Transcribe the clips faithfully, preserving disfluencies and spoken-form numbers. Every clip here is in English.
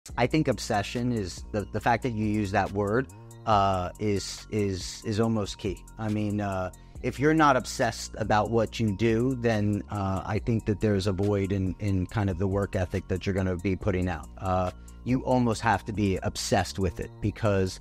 I think obsession is the, the fact that you use that word uh, is is is almost key. I mean, uh, if you're not obsessed about what you do, then uh, I think that there's a void in, in kind of the work ethic that you're going to be putting out. Uh, you almost have to be obsessed with it because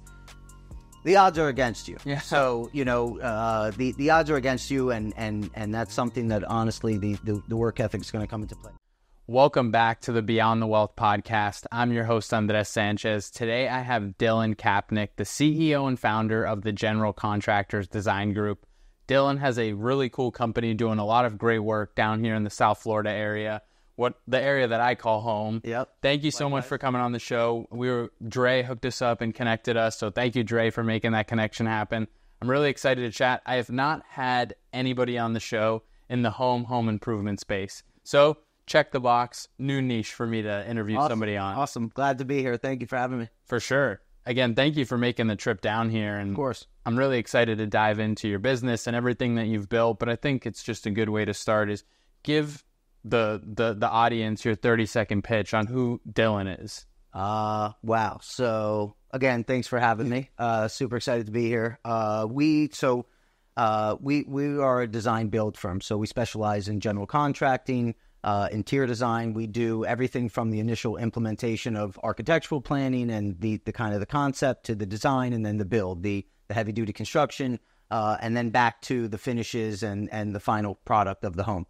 the odds are against you. Yeah. So, you know, uh, the, the odds are against you, and, and, and that's something that, honestly, the, the, the work ethic is going to come into play. Welcome back to the Beyond the Wealth podcast. I'm your host, Andres Sanchez. Today, I have Dylan Kapnick, the C E O and founder of the General Contractors Design Group. Dylan has a really cool company doing a lot of great work down here in the South Florida area, what the area that I call home. Yep. Thank you so much for coming on the show. We were Dre hooked us up and connected us, so thank you, Dre, for making that connection happen. I'm really excited to chat. I have not had anybody on the show in the home home improvement space, so check the box. New niche for me to interview Awesome. somebody on. Awesome. Glad to be here. Thank you for having me. For sure. Again, thank you for making the trip down here. And Of course. I'm really excited to dive into your business and everything that you've built, but I think it's just a good way to start is give the the the audience your thirty second pitch on who Dylan is. Uh, wow. So again, thanks for having me. Uh, super excited to be here. Uh, we, so, uh, we, we are a design build firm. So we specialize in general contracting, uh, interior design. We do everything from the initial implementation of architectural planning and the, the kind of the concept to the design, and then the build, the, the heavy duty construction, uh, and then back to the finishes and, and the final product of the home.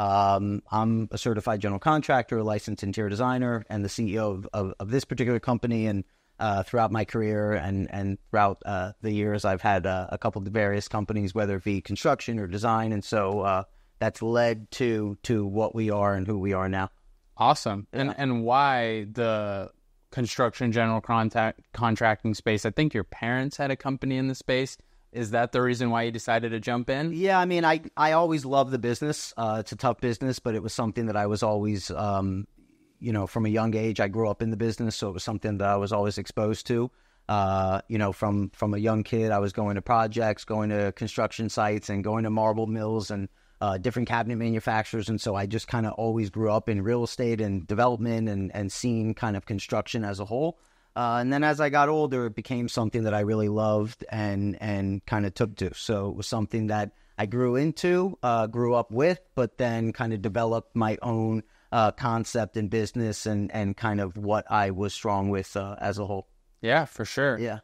Um, I'm a certified general contractor, a licensed interior designer, and the C E O of, of, of this particular company. And uh, throughout my career and, and throughout uh, the years, I've had uh, a couple of various companies, whether it be construction or design. And so uh, that's led to to what we are and who we are now. Awesome. Yeah. And and why the construction general contact, contracting space? I think your parents had a company in the space. Is that the reason why you decided to jump in? Yeah, I mean, I, I always loved the business. Uh, it's a tough business, but it was something that I was always, um, you know, from a young age, I grew up in the business. So it was something that I was always exposed to. Uh, you know, from, from a young kid, I was going to projects, going to construction sites, and going to marble mills and uh, different cabinet manufacturers. And so I just kind of always grew up in real estate and development and, and seeing kind of construction as a whole. Uh, and then as I got older, it became something that I really loved and and kind of took to. So it was something that I grew into, uh, grew up with, but then kind of developed my own uh, concept in business and, and kind of what I was strong with uh, as a whole. Yeah, for sure. Yeah.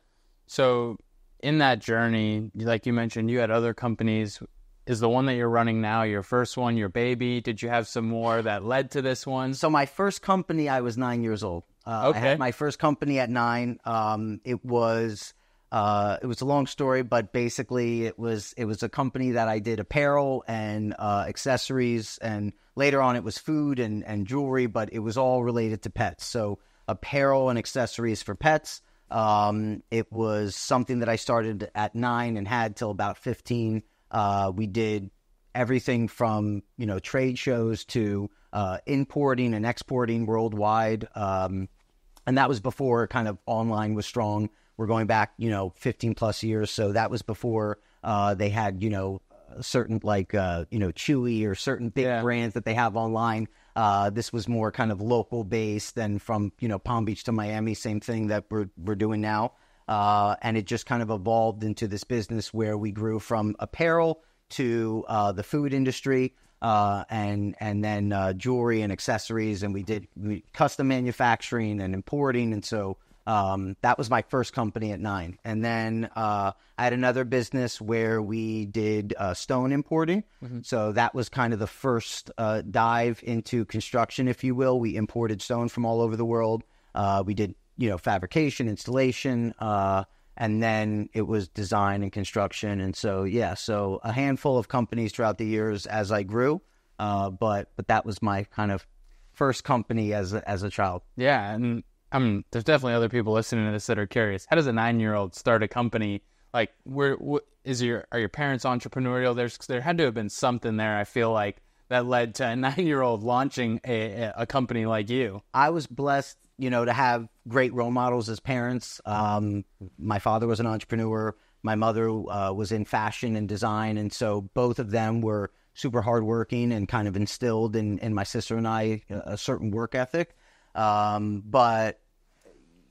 So in that journey, like you mentioned, you had other companies. Is the one that you're running now your first one, your baby? Did you have some more that led to this one? So my first company, I was nine years old. Uh, Okay. I had my first company at nine. Um, it was uh, it was a long story, but basically it was it was a company that I did apparel and uh, accessories, and later on it was food and, and jewelry, but it was all related to pets. So apparel and accessories for pets. Um, it was something that I started at nine and had till about fifteen. Uh, we did everything from, you know, trade shows to uh, importing and exporting worldwide. Um, and that was before kind of online was strong. We're going back, you know, fifteen plus years. So that was before uh, they had, you know, certain like, uh, you know, Chewy or certain big Yeah. brands that they have online. Uh, this was more kind of local based, and from, you know, Palm Beach to Miami, same thing that we're, we're doing now. Uh, and it just kind of evolved into this business where we grew from apparel to uh, the food industry, uh, and and then uh, jewelry and accessories, and we did we, custom manufacturing and importing, and so um, that was my first company at nine. And then uh, I had another business where we did uh, stone importing, Mm-hmm. so that was kind of the first uh, dive into construction, if you will. We imported stone from all over the world. Uh, we did, you know, fabrication, installation, uh, and then it was design and construction. And so, yeah, so a handful of companies throughout the years as I grew, uh, but but that was my kind of first company as a, as a child. Yeah, and um, there's definitely other people listening to this that are curious. How does a nine-year-old start a company? Like, where wh- is your are your parents entrepreneurial? There's there had to have been something there. I feel like that led to a nine-year-old launching a a company like you. I was blessed, you know, to have great role models as parents. Um, my father was an entrepreneur. My mother uh, was in fashion and design. And so both of them were super hardworking and kind of instilled in, in my sister and I a certain work ethic. Um, but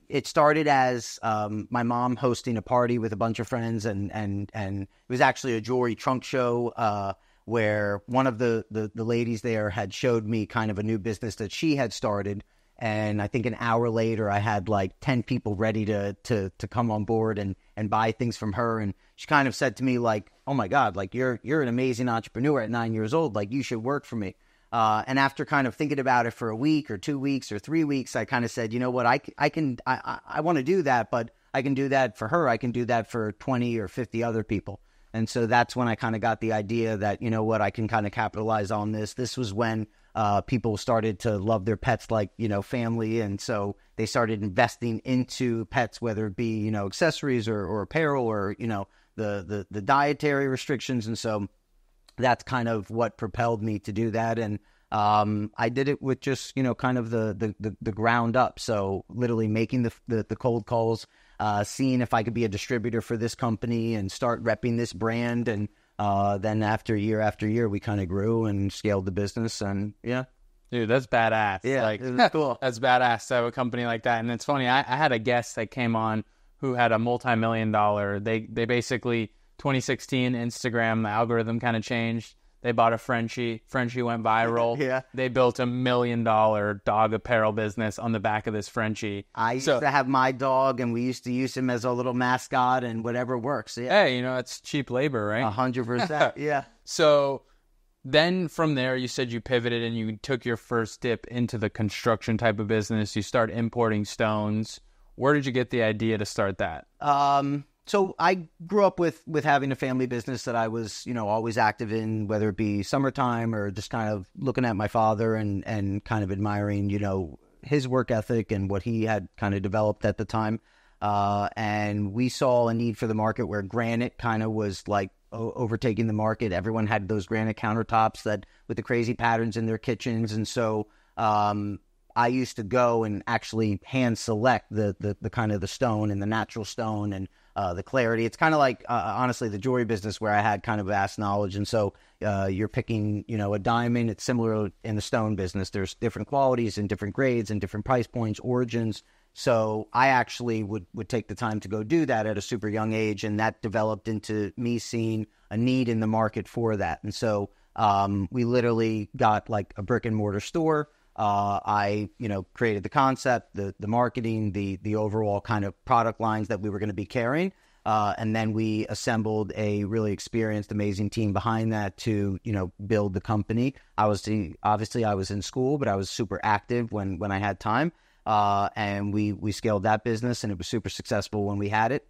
it started as um, my mom hosting a party with a bunch of friends, and and and it was actually a jewelry trunk show uh, where one of the, the the ladies there had showed me kind of a new business that she had started, and I think an hour later I had like ten people ready to to to come on board and and buy things from her, and she kind of said to me like, "Oh my God, like you're you're an amazing entrepreneur at nine years old, like you should work for me." Uh, and after kind of thinking about it for a week or two weeks or three weeks, I kind of said, you know what, I, I can, I, I, I want to do that, but I can do that for her. I can do that for twenty or fifty other people. And so that's when I kind of got the idea that, you know what, I can kind of capitalize on this. This was when uh, people started to love their pets like, you know, family. And so they started investing into pets, whether it be, you know, accessories or, or apparel or, you know, the, the, the dietary restrictions. And so that's kind of what propelled me to do that. And um, I did it with just, you know, kind of the the, the, the ground up. So literally making the, the, the cold calls, uh, seeing if I could be a distributor for this company and start repping this brand. And uh, then after year after year, we kind of grew and scaled the business. And yeah. Dude, that's badass. Yeah, like, it was cool. That's badass to have a company like that. And it's funny, I, I had a guest that came on who had a multi-million dollar, they, they basically... twenty sixteen Instagram, the algorithm kind of changed. They bought a Frenchie. Frenchie went viral. Yeah. They built a million dollar dog apparel business on the back of this Frenchie. I used so, to have my dog, and we used to use him as a little mascot and whatever works. Yeah. Hey, you know, it's cheap labor, right? A hundred percent. Yeah. So then from there, you said you pivoted and you took your first dip into the construction type of business. You start importing stones. Where did you get the idea to start that? Um... So I grew up with, with having a family business that I was, you know, always active in, whether it be summertime or just kind of looking at my father and, and kind of admiring, you know, his work ethic and what he had kind of developed at the time. Uh, and we saw a need for the market where granite kind of was like o- overtaking the market. Everyone had those granite countertops that with the crazy patterns in their kitchens. And so um, I used to go and actually hand select the, the, the kind of the stone and the natural stone and Uh, the clarity. It's kind of like, uh, honestly, the jewelry business where I had kind of vast knowledge. And so uh, you're picking, you know, a diamond. It's similar in the stone business. There's different qualities and different grades and different price points, origins. So I actually would, would take the time to go do that at a super young age. And that developed into me seeing a need in the market for that. And so um, we literally got like a brick and mortar store. Uh, I, you know, created the concept, the the marketing, the the overall kind of product lines that we were going to be carrying, uh, and then we assembled a really experienced, amazing team behind that to, you know, build the company. I was the, obviously I was in school, but I was super active when when I had time, uh, and we we scaled that business, and it was super successful when we had it.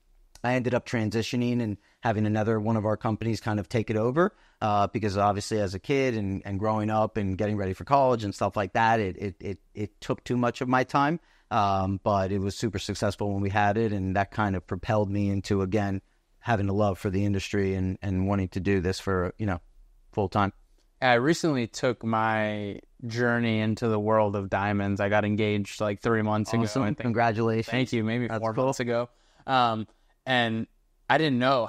I ended up transitioning and having another one of our companies kind of take it over uh, because obviously as a kid and, and growing up and getting ready for college and stuff like that, it it it, it took too much of my time. Um, but it was super successful when we had it, and that kind of propelled me into, again, having a love for the industry and, and wanting to do this for, you know, full time. I recently took my journey into the world of diamonds. I got engaged like three months Awesome. ago. I think. Congratulations. Thank you. Maybe That's four cool. months ago. Um, and I didn't know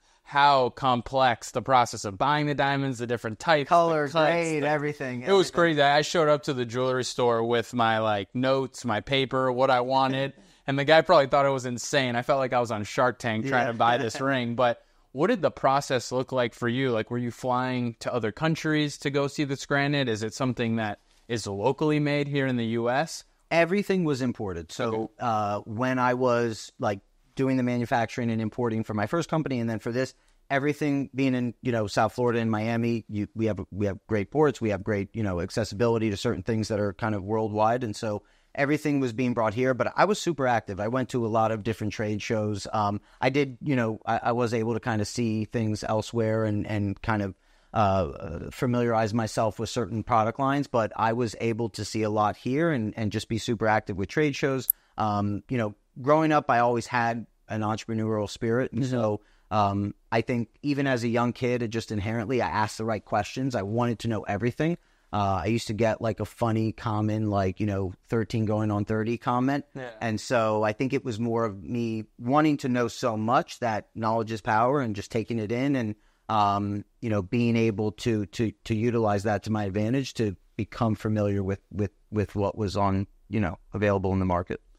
how complex the process of buying the diamonds, the different types, Color, the cuts, grade, the- everything. It was everything. crazy. I showed up to the jewelry store with my like notes, my paper, what I wanted, and the guy probably thought it was insane. I felt like I was on Shark Tank trying Yeah. to buy this ring. But what did the process look like for you? Like, were you flying to other countries to go see this granite? Is it something that is locally made here in the U S? Everything was imported. So Okay. uh, when I was like doing the manufacturing and importing for my first company, and then for this, everything being in, you know, South Florida and Miami, you, we have we have great ports, we have great, you know, accessibility to certain things that are kind of worldwide, and so everything was being brought here. But I was super active. I went to a lot of different trade shows. Um, I did, you know, I, I was able to kind of see things elsewhere and and kind of uh, familiarize myself with certain product lines. But I was able to see a lot here and and just be super active with trade shows. Um, you know, growing up, I always had an entrepreneurial spirit, and so. Um, I think even as a young kid, it just inherently, I asked the right questions. I wanted to know everything. Uh, I used to get like a funny, common, like, you know, thirteen going on thirty comment. Yeah. And so I think it was more of me wanting to know so much that knowledge is power and just taking it in and, um, you know, being able to, to, to utilize that to my advantage to become familiar with, with, with what was on, you know, available in the market.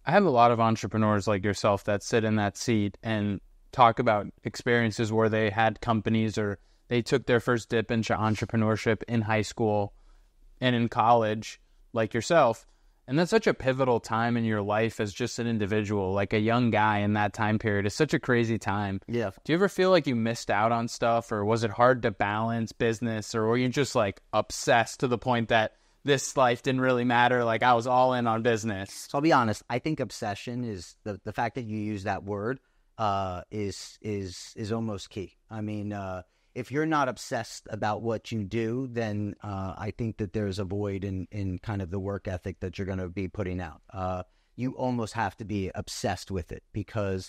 I have a lot of entrepreneurs like yourself that sit in that seat and talk about experiences where they had companies or they took their first dip into entrepreneurship in high school and in college, like yourself. And that's such a pivotal time in your life as just an individual, like a young guy in that time period. It's such a crazy time. Yeah. Do you ever feel like you missed out on stuff, or was it hard to balance business, or were you just like obsessed to the point that this life didn't really matter? Like I was all in on business. So I'll be honest. I think obsession is the, the fact that you use that word uh, is, is, is almost key. I mean, uh, if you're not obsessed about what you do, then uh, I think that there's a void in, in kind of the work ethic that you're going to be putting out. Uh, you almost have to be obsessed with it because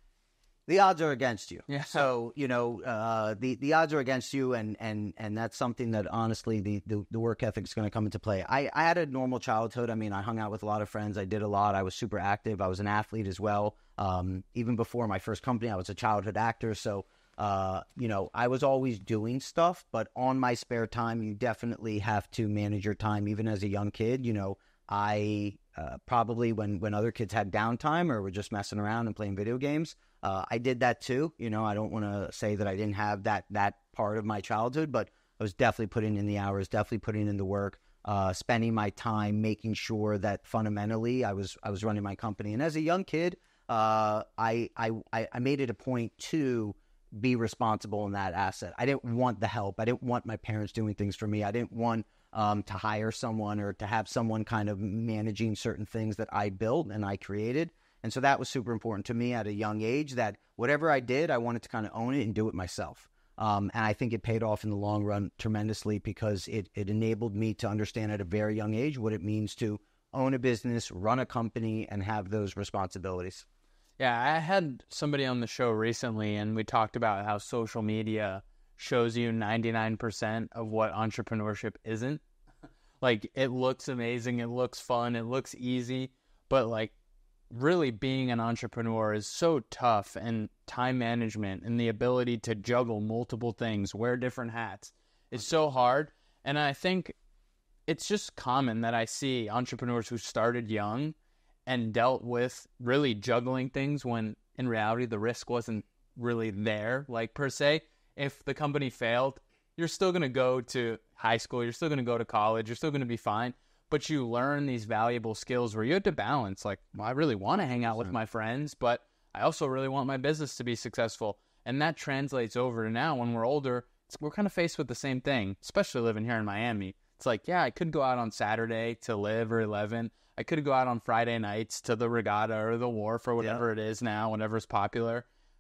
the odds are against you. Yeah. So, you know, uh, the, the odds are against you, and, and, and that's something that, honestly, the, the, the work ethic is going to come into play. I, I had a normal childhood. I mean, I hung out with a lot of friends. I did a lot. I was super active. I was an athlete as well. Um, even before my first company, I was a childhood actor. So, Uh, you know, I was always doing stuff, but on my spare time, you definitely have to manage your time. Even as a young kid, you know, I uh, probably when, when other kids had downtime or were just messing around and playing video games, uh, I did that too. You know, I don't want to say that I didn't have that, that part of my childhood, but I was definitely putting in the hours, definitely putting in the work, uh, spending my time, making sure that fundamentally I was, I was running my company. And as a young kid, uh, I, I, I made it a point to be responsible in that asset. I didn't want the help. I didn't want my parents doing things for me. I didn't want um, to hire someone or to have someone kind of managing certain things that I built and I created. And so that was super important to me at a young age, that whatever I did, I wanted to kind of own it and do it myself. Um, and I think it paid off in the long run tremendously because it, it enabled me to understand at a very young age what it means to own a business, run a company, and have those responsibilities. Yeah, I had somebody on the show recently, and we talked about how social media shows you ninety-nine percent of what entrepreneurship isn't. Like, it looks amazing, it looks fun, it looks easy, but, like, really being an entrepreneur is so tough, and time management and the ability to juggle multiple things, wear different hats, is so hard. And I think it's just common that I see entrepreneurs who started young and dealt with really juggling things when in reality the risk wasn't really there, like per se. If the company failed, you're still going to go to high school, you're still going to go to college, you're still going to be fine, but you learn these valuable skills where you have to balance, like, well, I really want to hang out with my friends, but I also really want my business to be successful. And that translates over to now when we're older, it's, we're kind of faced with the same thing, especially living here in Miami. It's like, yeah, I could go out on Saturday to Live or eleven. I could go out on Friday nights to the Regatta or the Wharf or whatever yeah. it is now, whatever's popular.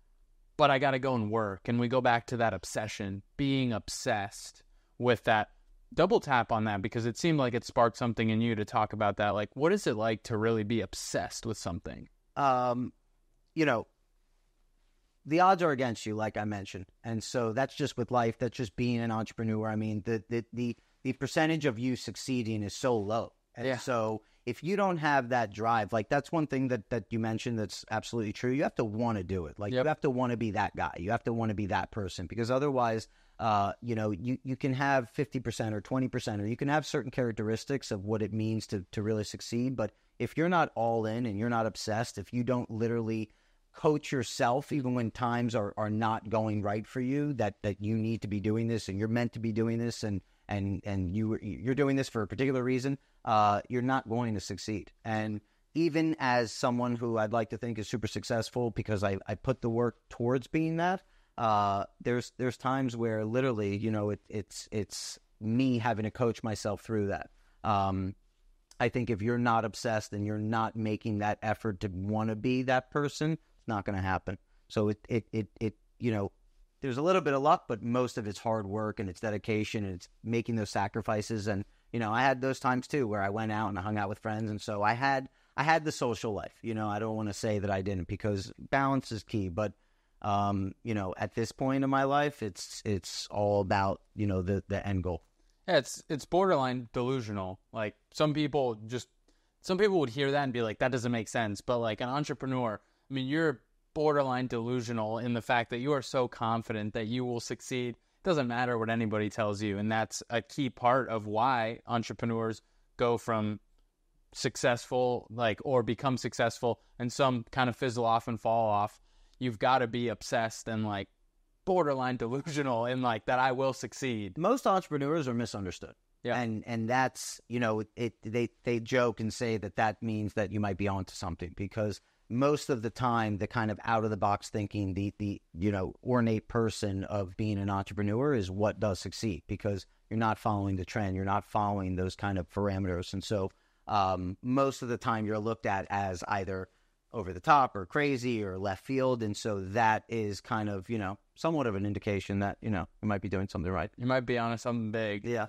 But I got to go and work. And we go back to that obsession, being obsessed with that. Double tap on that because it seemed like it sparked something in you to talk about that. Like, what is it like to really be obsessed with something? Um, you know, the odds are against you, like I mentioned. And so that's just with life. That's just being an entrepreneur. I mean, the the the, the percentage of you succeeding is so low. And yeah. so if you don't have that drive, like that's one thing that, that you mentioned that's absolutely true. You have to want to do it. Like yep. you have to want to be that guy. You have to want to be that person because otherwise, uh, you know, you, you can have fifty percent or twenty percent, or you can have certain characteristics of what it means to, to really succeed. But if you're not all in and you're not obsessed, if you don't literally coach yourself, even when times are, are not going right for you, that, that you need to be doing this and you're meant to be doing this and, and, and you, you're doing this for a particular reason, uh, you're not going to succeed. And even as someone who I'd like to think is super successful because I, I put the work towards being that, uh, there's there's times where literally, you know, it, it's it's me having to coach myself through that. Um, I think if you're not obsessed and you're not making that effort to want to be that person, it's not going to happen. So it, it, it, it, you know, there's a little bit of luck, but most of it's hard work and it's dedication and it's making those sacrifices. And, you know, I had those times too, where I went out and I hung out with friends. And so I had, I had the social life, you know, I don't want to say that I didn't because balance is key, but, um, you know, at this point in my life, it's, it's all about, you know, the, the end goal. Yeah, it's it's borderline delusional. Like some people just some people would hear that and be like, that doesn't make sense. But like an entrepreneur, I mean, you're borderline delusional in the fact that you are so confident that you will succeed. It doesn't matter what anybody tells you. And that's a key part of why entrepreneurs go from successful, like, or become successful, and some kind of fizzle off and fall off, you've got to be obsessed and like borderline delusional in like that I will succeed. Most entrepreneurs are misunderstood. Yeah. And and that's, you know, it they they joke and say that that means that you might be onto something, because most of the time the kind of out of the box thinking, the the you know, ornate person of being an entrepreneur is what does succeed, because you're not following the trend, you're not following those kind of parameters. And so um, most of the time you're looked at as either over the top or crazy or left field. And so that is kind of, you know, somewhat of an indication that, you know, you might be doing something right. You might be onto something big. Yeah.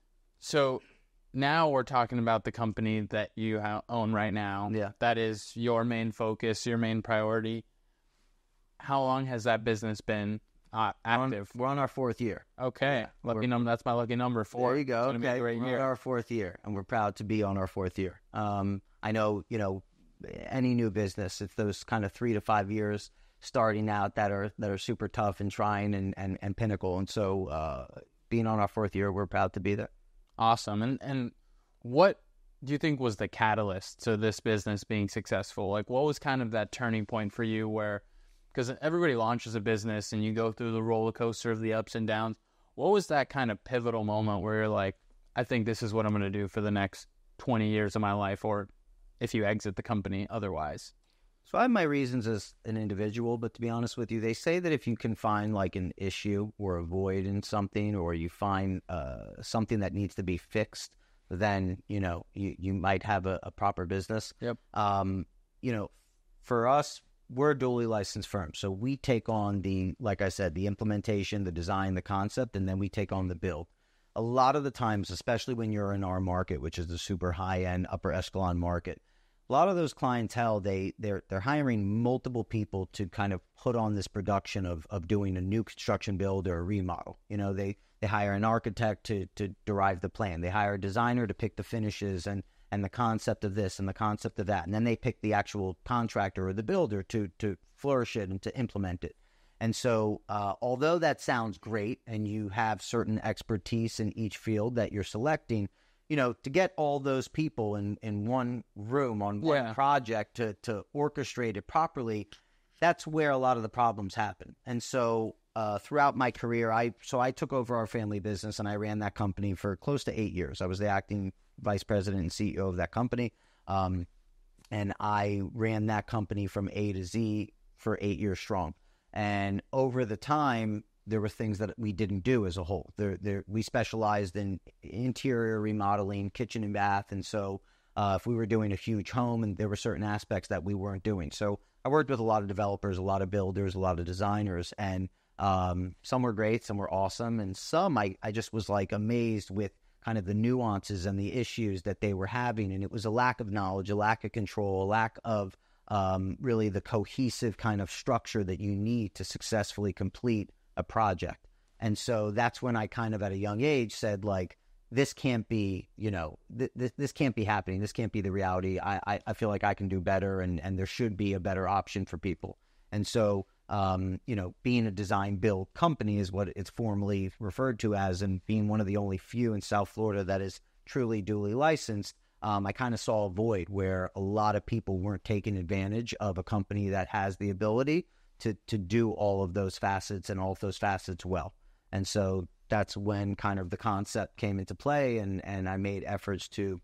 So now we're talking about the company that you ha- own right now. Yeah. That is your main focus, your main priority. How long has that business been uh, active? We're on, we're on our fourth year. Okay. Yeah, lucky number. That's my lucky number. Four. There you go. It's gonna be a Okay. great We're year. on our fourth year, and we're proud to be on our fourth year. Um, I know, you know, any new business, it's those kind of three to five years starting out that are that are super tough and trying and, and, and pinnacle. And so uh, being on our fourth year, we're proud to be there. Awesome. And and what do you think was the catalyst to this business being successful? Like, what was kind of that turning point for you where, because everybody launches a business and you go through the roller coaster of the ups and downs. What was that kind of pivotal moment where you're like, I think this is what I'm going to do for the next twenty years of my life, or if you exit the company otherwise? So I have my reasons as an individual, but to be honest with you, they say that if you can find like an issue or a void in something, or you find uh, something that needs to be fixed, then, you know, you, you might have a, a proper business. Yep. Um, you know, for us, we're a duly licensed firm. So we take on the, like I said, the implementation, the design, the concept, and then we take on the build. A lot of the times, especially when you're in our market, which is the super high-end, upper echelon market, a lot of those clientele, they, they're they're hiring multiple people to kind of put on this production of of doing a new construction build or a remodel. You know, they, they hire an architect to to derive the plan. They hire a designer to pick the finishes and, and the concept of this and the concept of that. And then they pick the actual contractor or the builder to to flourish it and to implement it. And so uh, although that sounds great and you have certain expertise in each field that you're selecting, you know, to get all those people in, in one room on one Yeah. project to, to orchestrate it properly, that's where a lot of the problems happen. And so uh, throughout my career, I so I took over our family business and I ran that company for close to eight years. I was the acting vice president and C E O of that company. Um, and I ran that company from A to Z for eight years strong. And over the time, there were things that we didn't do as a whole. There, there, we specialized in interior remodeling, kitchen and bath. And so uh, if we were doing a huge home, and there were certain aspects that we weren't doing. So I worked with a lot of developers, a lot of builders, a lot of designers, and um, some were great, some were awesome. And some I, I just was like amazed with kind of the nuances and the issues that they were having. And it was a lack of knowledge, a lack of control, a lack of um, really the cohesive kind of structure that you need to successfully complete a project. And so that's when I kind of at a young age said, like, this can't be, you know, th- th- this can't be happening. This can't be the reality. I, I, I feel like I can do better, and, and there should be a better option for people. And so, um, you know, being a design build company is what it's formally referred to as, and being one of the only few in South Florida that is truly duly licensed, um, I kind of saw a void where a lot of people weren't taking advantage of a company that has the ability to to do all of those facets and all of those facets well. And so that's when kind of the concept came into play, and, and I made efforts to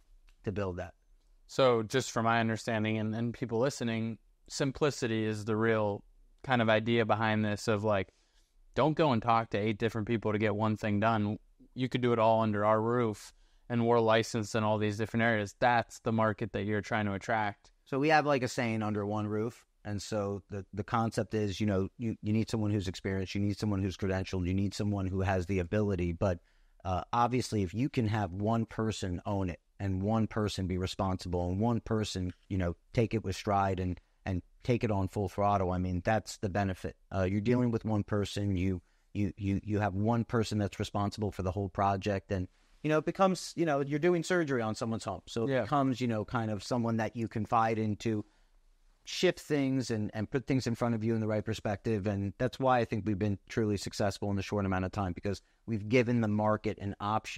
to build that. So just from my understanding and, and people listening, simplicity is the real kind of idea behind this of like, don't go and talk to eight different people to get one thing done. You could do it all under our roof, and we're licensed in all these different areas. That's the market that you're trying to attract. So we have like a saying, under one roof. And so the, the concept is, you know, you, you need someone who's experienced, you need someone who's credentialed, you need someone who has the ability. But uh, obviously, if you can have one person own it and one person be responsible and one person, you know, take it with stride and, and take it on full throttle, I mean, that's the benefit. Uh, you're dealing with one person, you, you, you, you have one person that's responsible for the whole project. And, you know, it becomes, you know, you're doing surgery on someone's home. So it Yeah. becomes, you know, kind of someone that you confide into, shift things and, and put things in front of you in the right perspective. And that's why I think we've been truly successful in a short amount of time, because we've given the market an option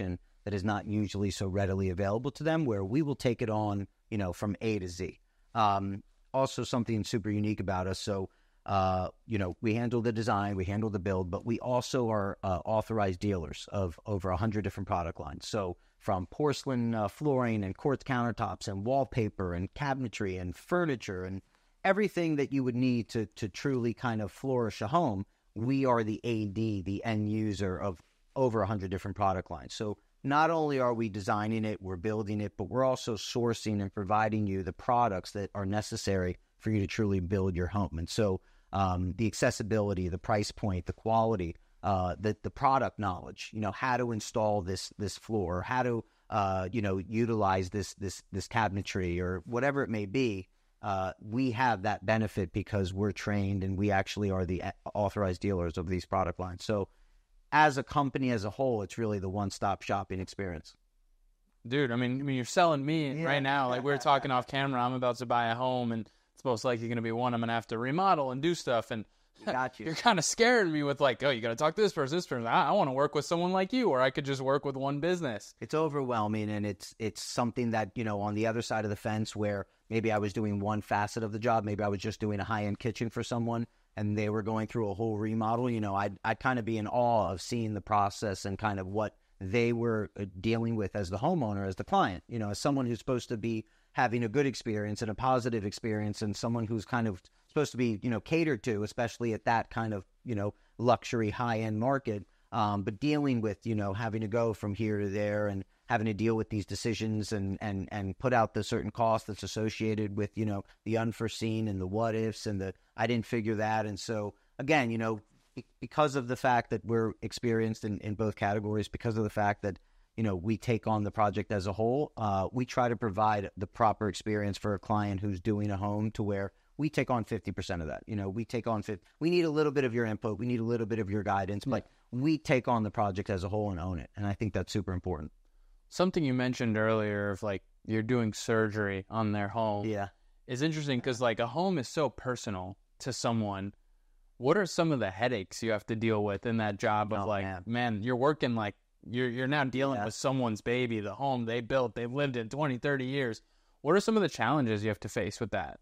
that is not usually so readily available to them, where we will take it on, you know, from A to Z. Um, also something super unique about us. So, uh, you know, we handle the design, we handle the build, but we also are uh, authorized dealers of over a hundred different product lines. So from porcelain uh, flooring and quartz countertops and wallpaper and cabinetry and furniture and everything that you would need to to truly kind of flourish a home, we are the A D, the end user of over a hundred different product lines. So not only are we designing it, we're building it, but we're also sourcing and providing you the products that are necessary for you to truly build your home. And so um, the accessibility, the price point, the quality, uh, the the product knowledge, you know, how to install this this floor, how to uh, you know utilize this this this cabinetry or whatever it may be. Uh, we have that benefit because we're trained and we actually are the authorized dealers of these product lines. So as a company as a whole, it's really the one-stop shopping experience. Dude, I mean, I mean, you're selling me Yeah. right now. Like we were talking off camera, I'm about to buy a home, and it's most likely going to be one I'm going to have to remodel and do stuff. And Got you. you're kind of scaring me with like, oh, you got to talk to this person, this person. I, I want to work with someone like you, or I could just work with one business. It's overwhelming, and it's it's something that, you know, on the other side of the fence where maybe I was doing one facet of the job, maybe I was just doing a high-end kitchen for someone, and they were going through a whole remodel, you know, I'd, I'd kind of be in awe of seeing the process and kind of what they were dealing with as the homeowner, as the client, you know, as someone who's supposed to be having a good experience and a positive experience, and someone who's kind of supposed to be, you know, catered to, especially at that kind of, you know, luxury high-end market. Um, but dealing with, you know, having to go from here to there and having to deal with these decisions and, and, and put out the certain cost that's associated with, you know, the unforeseen and the what ifs and the, I didn't figure that. And so again, you know, because of the fact that we're experienced in, in both categories, because of the fact that, you know, we take on the project as a whole, uh, we try to provide the proper experience for a client who's doing a home to where we take on fifty percent of that. You know, we take on fifty. We need a little bit of your input. We need a little bit of your guidance, but we take on the project as a whole and own it. And I think that's super important. Something you mentioned earlier of like you're doing surgery on their home. Yeah. Is interesting because like a home is so personal to someone. What are some of the headaches you have to deal with in that job of Oh, like, man. man, you're working like you're you're now dealing Yeah. with someone's baby, the home they built, they've lived in twenty, thirty years. What are some of the challenges you have to face with that?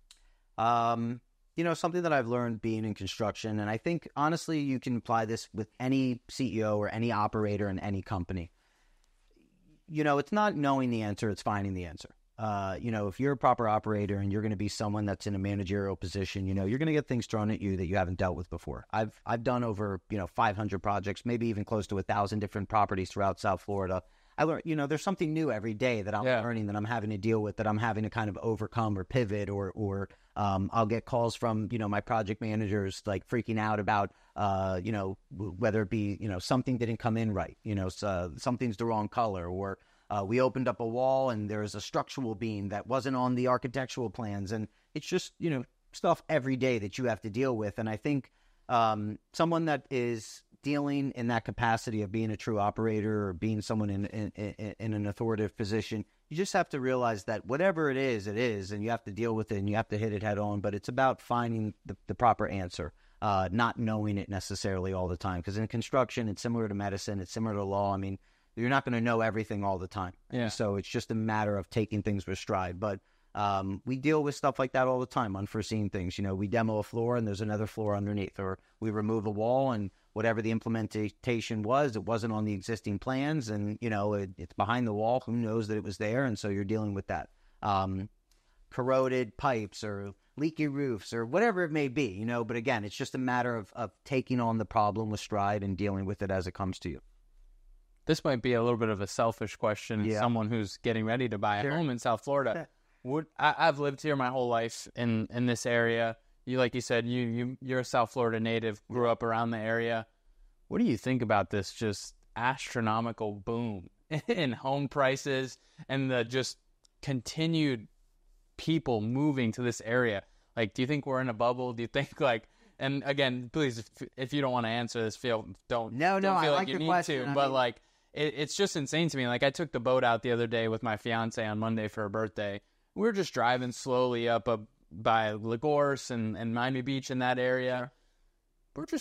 Um, you know, something that I've learned being in construction, and I think honestly you can apply this with any C E O or any operator in any company. You know, it's not knowing the answer, it's finding the answer. Uh, you know, if you're a proper operator and you're going to be someone that's in a managerial position, you know, you're going to get things thrown at you that you haven't dealt with before. I've I've done over, you know, five hundred projects, maybe even close to a thousand different properties throughout South Florida. I learned, you know, there's something new every day that I'm Yeah. learning, that I'm having to deal with, that I'm having to kind of overcome or pivot, or, or um, I'll get calls from, you know, my project managers like freaking out about, uh, you know, w- whether it be, you know, something didn't come in right, you know, so something's the wrong color, or uh, we opened up a wall and there's a structural beam that wasn't on the architectural plans. And it's just, you know, stuff every day that you have to deal with. And I think um, someone that is dealing in that capacity of being a true operator or being someone in, in, in, in an authoritative position, you just have to realize that whatever it is, it is, and you have to deal with it and you have to hit it head on. But it's about finding the, the proper answer, uh, not knowing it necessarily all the time. Because in construction, it's similar to medicine, it's similar to law. I mean, you're not going to know everything all the time. Yeah. So it's just a matter of taking things with stride. But um, we deal with stuff like that all the time, unforeseen things. You know, we demo a floor and there's another floor underneath, or we remove a wall and whatever the implementation was, it wasn't on the existing plans, and, you know, it, it's behind the wall. Who knows that it was there? And so you're dealing with that. Um, corroded pipes or leaky roofs or whatever it may be, you know, but again, it's just a matter of, of taking on the problem with stride and dealing with it as it comes to you. This might be a little bit of a selfish question. As Yeah. someone who's getting ready to buy a Sure. home in South Florida. Would I, I've lived here my whole life in, in this area. You, like you said, you, you, you're a South Florida native, grew up around the area. What do you think about this just astronomical boom in home prices and the just continued people moving to this area? Like, do you think we're in a bubble? Do you think like, and again, please, if, if you don't want to answer this, feel don't, No, no, don't feel I like like you the need question. to, I but mean- like, it, it's just insane to me. Like, I took the boat out the other day with my fiance on Monday for her birthday. We were just driving slowly up, up by Lagos and, and Miami Beach in that area. We're just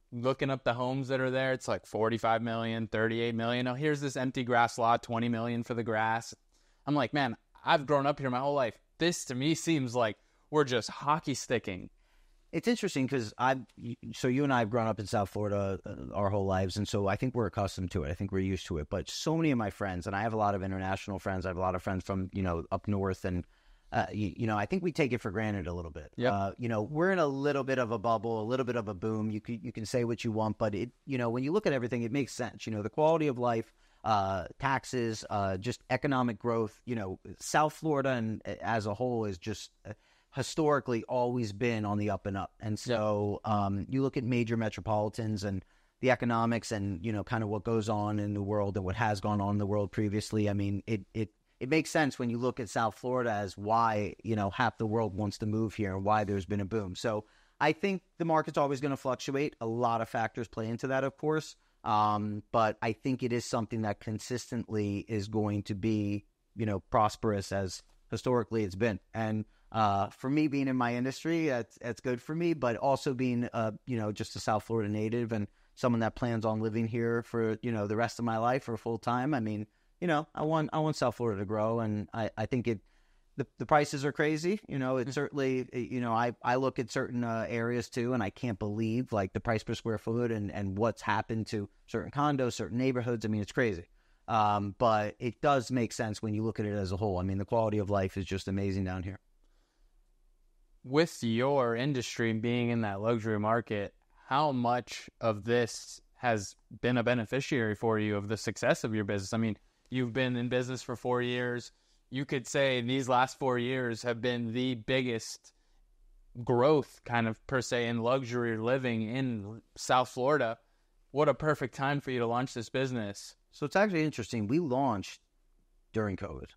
looking up the homes that are there. It's like forty-five million, thirty-eight million. Oh, here's this empty grass lot, twenty million for the grass. I'm like, man, I've grown up here my whole life. This to me seems like we're just hockey sticking. It's interesting because I, so you and I have grown up in South Florida uh, our whole lives, and so I think we're accustomed to it. I think we're used to it. But so many of my friends, and I have a lot of international friends, I have a lot of friends from, you know, up north, and uh, you, you know, I think we take it for granted a little bit. Yep. Uh, you know, we're in a little bit of a bubble, a little bit of a boom. You can you can say what you want, but it, you know, when you look at everything, it makes sense. You know, the quality of life, uh, taxes, uh, just economic growth. You know, South Florida and as a whole is just. Uh, historically always been on the up and up. And so um, you look at major metropolitans and the economics and, you know, kind of what goes on in the world and what has gone on in the world previously. I mean, it, it, it makes sense when you look at South Florida as why, you know, half the world wants to move here and why there's been a boom. So I think the market's always going to fluctuate. A lot of factors play into that, of course. Um, but I think it is something that consistently is going to be, you know, prosperous as historically it's been. And Uh, for me, being in my industry, that's, that's good for me, but also being, uh, you know, just a South Florida native and someone that plans on living here for, you know, the rest of my life or full time. I mean, you know, I want, I want South Florida to grow, and I, I think it, the, the prices are crazy. You know, it's certainly, you know, I, I look at certain uh, areas too, and I can't believe like the price per square foot and, and what's happened to certain condos, certain neighborhoods. I mean, it's crazy. Um, but it does make sense when you look at it as a whole. I mean, the quality of life is just amazing down here. With your industry being in that luxury market, how much of this has been a beneficiary for you of the success of your business? I mean, you've been in business for four years. You could say these last four years have been the biggest growth kind of per se in luxury living in South Florida. What a perfect time for you to launch this business. So it's actually interesting. We launched during COVID,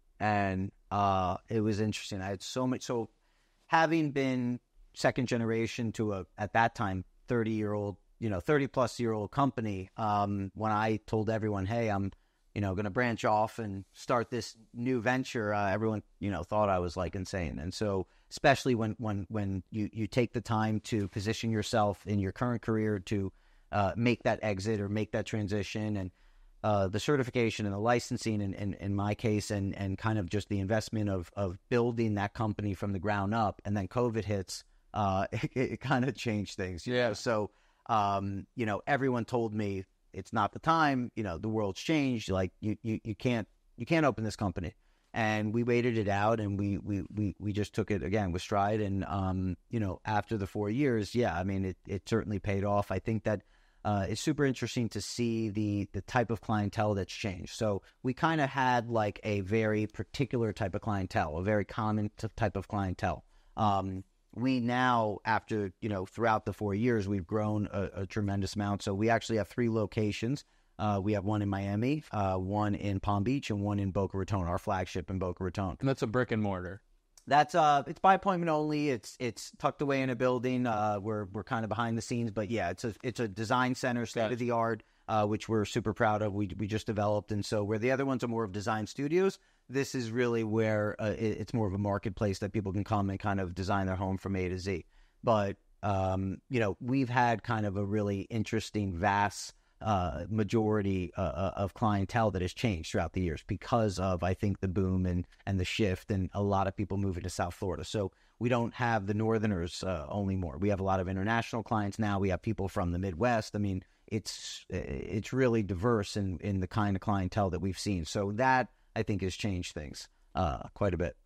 and uh, it was interesting. I had so much, so having been second generation to a, at that time, thirty year old, you know, thirty plus year old company, um, when I told everyone, hey, I'm, you know, going to branch off and start this new venture, uh, everyone, you know, thought I was like insane. And so, especially when, when, when you, you take the time to position yourself in your current career to uh, make that exit or make that transition, and Uh, the certification and the licensing in, in, in my case, and, and kind of just the investment of, of building that company from the ground up, and then COVID hits, uh, it, it kind of changed things. You yeah. know? So, um, you know, everyone told me it's not the time, you know, the world's changed. Like you, you, you can't, you can't open this company. And we waited it out, and we, we, we, we just took it again with stride. And, um, you know, after the four years, yeah, I mean, it, it certainly paid off. I think that, Uh, it's super interesting to see the the type of clientele that's changed. So we kind of had like a very particular type of clientele, a very common t- type of clientele. Um, we now, after, you know, throughout the four years, we've grown a, a tremendous amount. So we actually have three locations. Uh, we have one in Miami, uh, one in Palm Beach, and one in Boca Raton, our flagship in Boca Raton. And that's a brick and mortar. That's uh, it's by appointment only. It's it's tucked away in a building. Uh, we're we're kind of behind the scenes, but yeah, it's a it's a design center, state of the art, uh, which we're super proud of. We we just developed, and so where the other ones are more of design studios, this is really where uh, it, it's more of a marketplace that people can come and kind of design their home from A to Z. But um, you know, we've had kind of a really interesting, vast uh, majority uh, of clientele that has changed throughout the years because of, I think, the boom and, and the shift, and a lot of people moving to South Florida. So we don't have the Northerners uh, only more. We have a lot of international clients now. We have people from the Midwest. I mean, it's it's really diverse in, in the kind of clientele that we've seen. So that, I think, has changed things uh, quite a bit.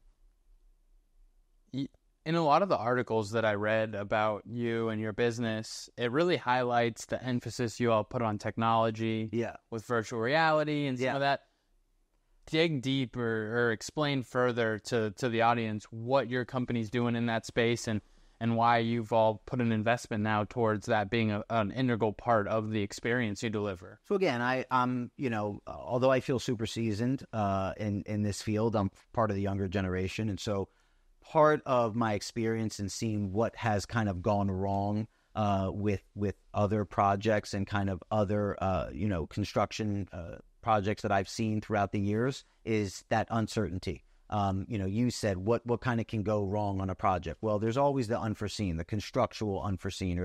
In a lot of the articles that I read about you and your business, it really highlights the emphasis you all put on technology, yeah, with virtual reality and some yeah. of that. Dig deeper or explain further to, to the audience what your company's doing in that space, and, and why you've all put an investment now towards that being a, an integral part of the experience you deliver. So again, I, I'm, you know, although I feel super seasoned uh, in, in this field, I'm part of the younger generation. And so part of my experience in seeing what has kind of gone wrong uh, with with other projects and kind of other, uh, you know, construction uh, projects that I've seen throughout the years is that uncertainty. Um, you know, you said what what kind of can go wrong on a project? Well, there's always the unforeseen, the constructual unforeseen, or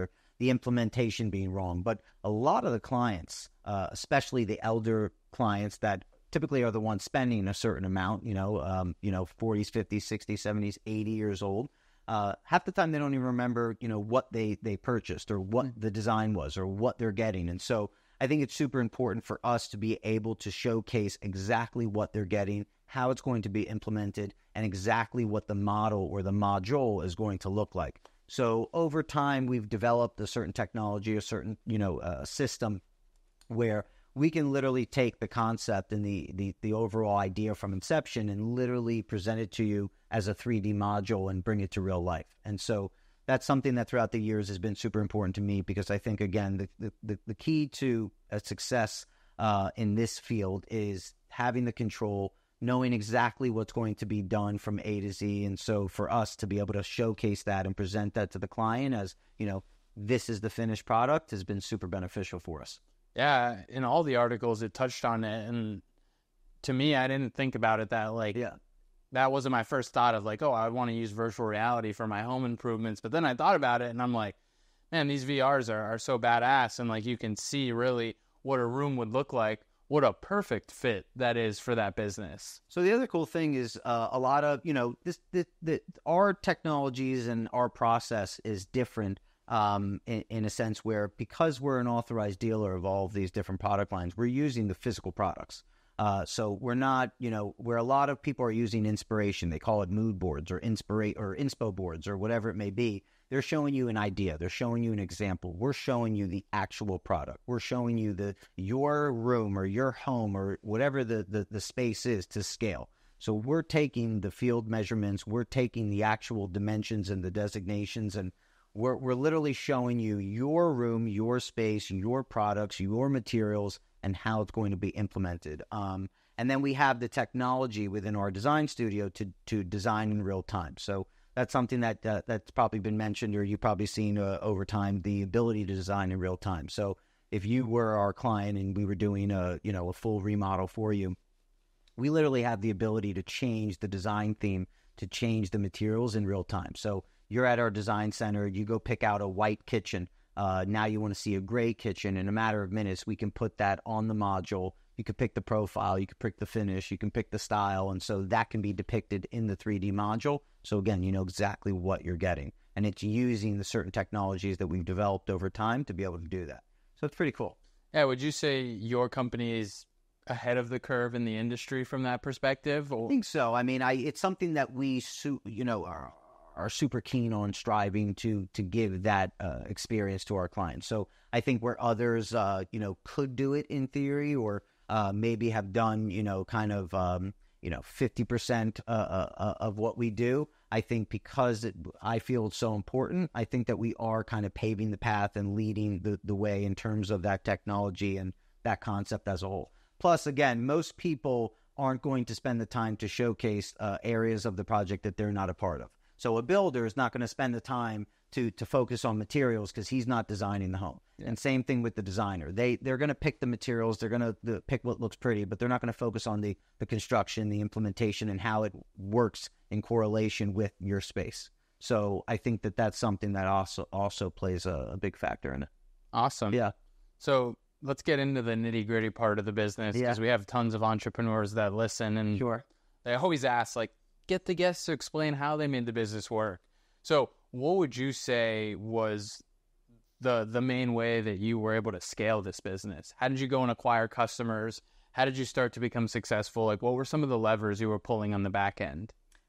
the implementation being wrong. But a lot of the clients, uh, especially the elder clients that typically are the ones spending a certain amount, you know, um, you know, forties, fifties, sixties, seventies, eighty years old, uh, half the time they don't even remember, you know, what they, they purchased or what the design was or what they're getting. And so I think it's super important for us to be able to showcase exactly what they're getting, how it's going to be implemented, and exactly what the model or the module is going to look like. So over time, we've developed a certain technology, a certain, you know, uh, system where we can literally take the concept and the, the, the overall idea from inception and literally present it to you as a three D module and bring it to real life. And so that's something that throughout the years has been super important to me, because I think, again, the, the, the key to a success uh, in this field is having the control, knowing exactly what's going to be done from A to Z. And so for us to be able to showcase that and present that to the client as, you know, this is the finished product has been super beneficial for us. Yeah, in all the articles, it touched on it. And to me, I didn't think about it that, like, yeah. that wasn't my first thought of, like, oh, I want to use virtual reality for my home improvements. But then I thought about it, and I'm like, man, these V Rs are, are so badass. And, like, you can see really what a room would look like. What a perfect fit that is for that business. So the other cool thing is uh, a lot of, you know, this, this, this, our technologies and our process is different um, in, in a sense where, because we're an authorized dealer of all of these different product lines, we're using the physical products. Uh, so we're not, you know, where a lot of people are using inspiration, they call it mood boards or inspirate or inspo boards or whatever it may be. They're showing you an idea. They're showing you an example. We're showing you the actual product. We're showing you the your room or your home or whatever the, the, the space is to scale. So we're taking the field measurements. We're taking the actual dimensions and the designations, and we're we're literally showing you your room, your space, your products, your materials, and how it's going to be implemented. Um, and then we have the technology within our design studio to to design in real time. So that's something that uh, that's probably been mentioned, or you've probably seen uh, over time, the ability to design in real time. So if you were our client and we were doing a you know a full remodel for you, we literally have the ability to change the design theme, to change the materials in real time. So you're at our design center, you go pick out a white kitchen. Uh, now you want to see a gray kitchen. In a matter of minutes, we can put that on the module. You can pick the profile, you can pick the finish, you can pick the style. And so that can be depicted in the three D module. So again, you know exactly what you're getting. And it's using the certain technologies that we've developed over time to be able to do that. So it's pretty cool. Yeah, would you say your company is ahead of the curve in the industry from that perspective? Or? I think so. I mean, I it's something that we, su- you know, are are super keen on striving to to give that uh, experience to our clients. So I think where others, uh, you know, could do it in theory, or uh, maybe have done, you know, kind of, um, you know, fifty percent uh, uh, of what we do, I think because it, I feel it's so important, I think that we are kind of paving the path and leading the, the way in terms of that technology and that concept as a whole. Plus, again, most people aren't going to spend the time to showcase uh, areas of the project that they're not a part of. So a builder is not going to spend the time to to focus on materials because he's not designing the home. Yeah. And same thing with the designer. They, they're going to pick the materials. They're going to pick what looks pretty, but they're not going to focus on the, the construction, the implementation, and how it works in correlation with your space. So I think that that's something that also also plays a, a big factor in it. Awesome. Yeah. So let's get into the nitty gritty part of the business, because yeah. we have tons of entrepreneurs that listen, and sure. they always ask, like, get the guests to explain how they made the business work. So what would you say was the the main way that you were able to scale this business? How did you go and acquire customers? How did you start to become successful? Like, what were some of the levers you were pulling on the back end?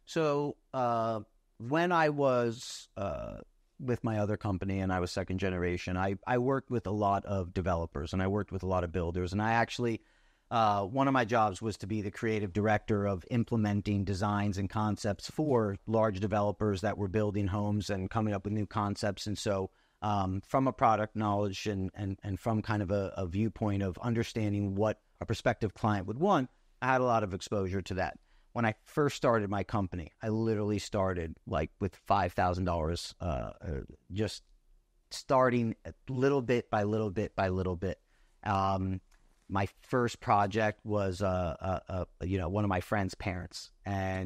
So uh, when I was uh, with my other company and I was second generation, I, I worked with a lot of developers and I worked with a lot of builders. And I actually, uh, one of my jobs was to be the creative director of implementing designs and concepts for large developers that were building homes and coming up with new concepts. And so um, from a product knowledge and, and, and from kind of a, a viewpoint of understanding what a prospective client would want, I had a lot of exposure to that. When I first started my company, I literally started like with five thousand dollars, uh, just starting little bit by little bit by little bit. Um, my first project was, uh, uh, uh, you know, one of my friend's parents. And